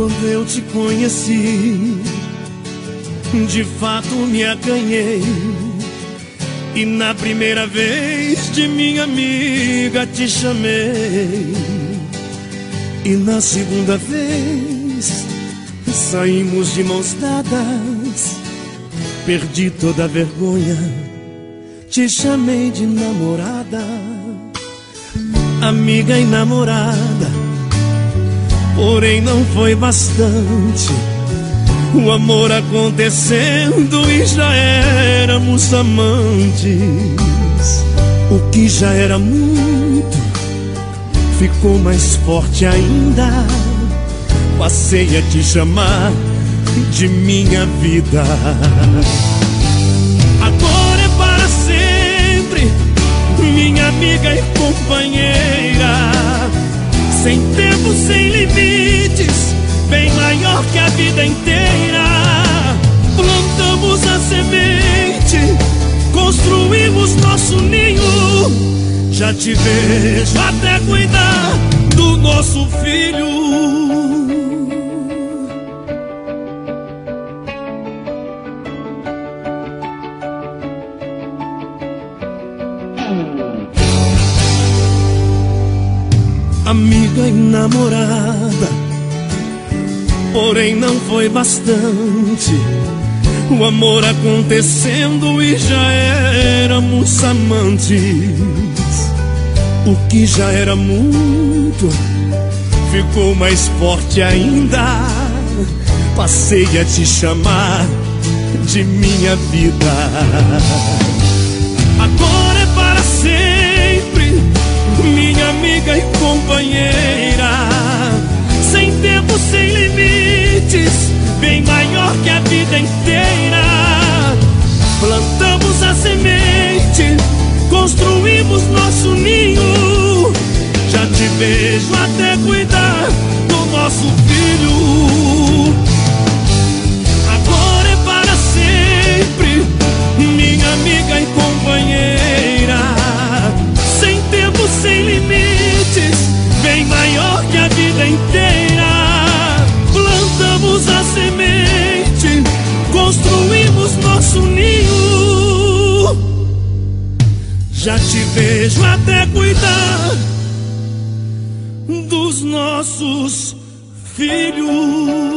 Quando eu te conheci, de fato me acanhei, e na primeira vez de minha amiga te chamei, e na segunda vez saímos de mãos dadas. Perdi toda a vergonha, te chamei de namorada, amiga e namorada. Porém não foi bastante, o amor acontecendo e já éramos amantes. O que já era muito ficou mais forte ainda. Passei a te chamar de minha vida. Agora é para sempre, minha amiga e companheira. Sem tempo, sem limites, bem maior que a vida inteira. Plantamos a semente, construímos nosso ninho. Já te vejo até cuidar do nosso filho. Amiga e namorada, porém não foi bastante, o amor acontecendo e já éramos amantes. O que já era muito ficou mais forte ainda. Passei a te chamar de minha vida. Agora é para sempre, minha amiga e companheira. Sem tempo, sem limites, bem maior que a vida inteira. Plantamos a semente, construímos nosso ninho. Já te vejo até cuidar do nosso filho. Agora é para sempre, minha amiga e companheira. Sem tempo, sem limites, bem maior que a vida inteira. Plantamos a semente, construímos nosso ninho. Já te vejo até cuidar dos nossos filhos.